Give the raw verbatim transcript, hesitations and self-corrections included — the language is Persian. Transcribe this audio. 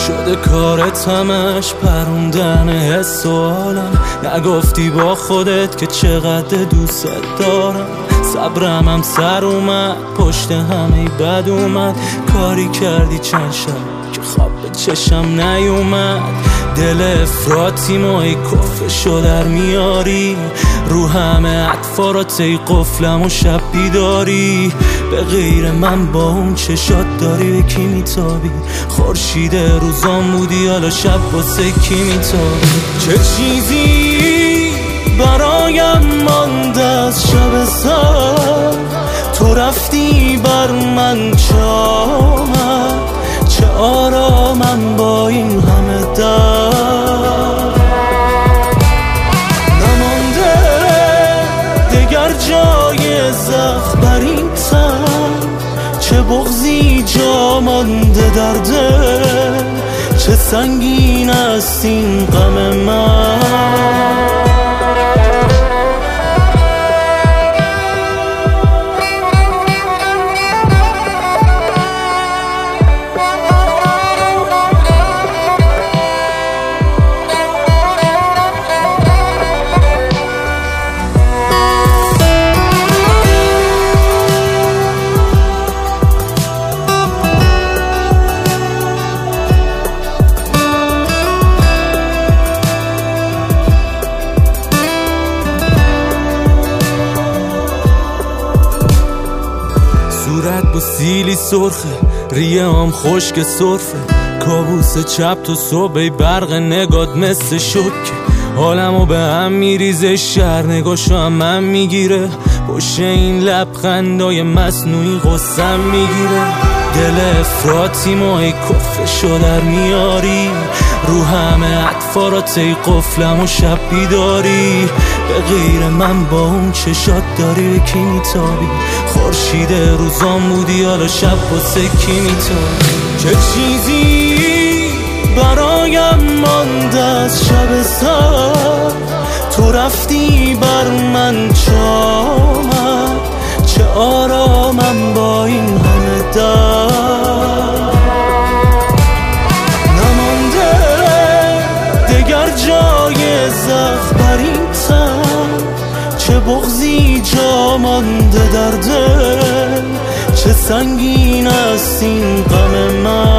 شده کارت همش پروندن حس و حالم. نگفتی با خودت که چقدر دوست دارم. صبرم هم سر اومد، پشت همه بد اومد. کاری کردی چند شب که خواب به چشم نیومد. دل افراطی مای کفشو در میاری. رو همه اطفارات ای قفلم و شب بیداری. به غیر من با اون چشات داری به کی میتابی؟ خورشید روزان بودی حالا شب واسه کی میتابی؟ چه چیزی برایم مانده از شب سر؟ تو رفتی بر من چه آمد؟ چه آرامم با این همه درد. نمانده دگر جای زخم بر این تن. چه بغضی جا مانده در دل. چه سنگین است این غم من. صورت با سیلی سرخه، ریه هم خشک صرفه. کابوس چپ تو صبح برق نگات مثل شکه. حالمو به هم میریزه، شهر نگاشو هم من میگیره. پشت این لبخندای مصنوعی غصم میگیره. دل افراطی مای کفشو در میاری. رو همه اطفارات ای قفلم و شب بیداری. به غیر من با اون چشات داری به کی میتابی؟ خورشید روزان بودی حالا شب واسه کی میتابی؟ چه چیزی برایم مانده از شب سر؟ تو رفتی بر من چه آمد؟ چه آرامم با این همه درد. نمانده دگر جای زخم بر این تن. چه بغضی جا مانده در دل. چه سنگین است این غم من.